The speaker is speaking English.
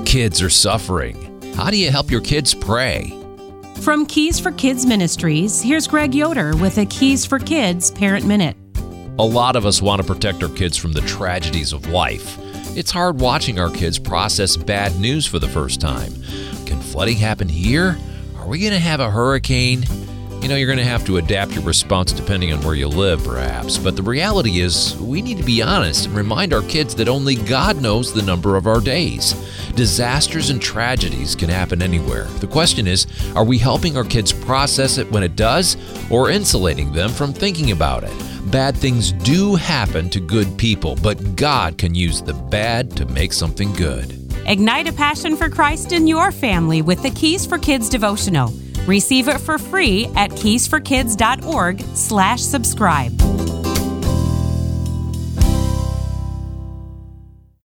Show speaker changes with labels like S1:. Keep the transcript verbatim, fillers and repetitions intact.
S1: kids are suffering. How do you help your kids pray?
S2: From Keys for Kids Ministries, here's Greg Yoder with a Keys for Kids Parent Minute.
S1: A lot of us want to protect our kids from the tragedies of life. It's hard watching our kids process bad news for the first time. Can flooding happen here? Are we going to have a hurricane? You know, you're going to have to adapt your response depending on where you live, perhaps. But the reality is, we need to be honest and remind our kids that only God knows the number of our days. Disasters and tragedies can happen anywhere. The question is, are we helping our kids process it when it does, or insulating them from thinking about it? Bad things do happen to good people, but God can use the bad to make something good.
S2: Ignite a passion for Christ in your family with the Keys for Kids devotional. Receive it for free at keys for kids dot org slash subscribe.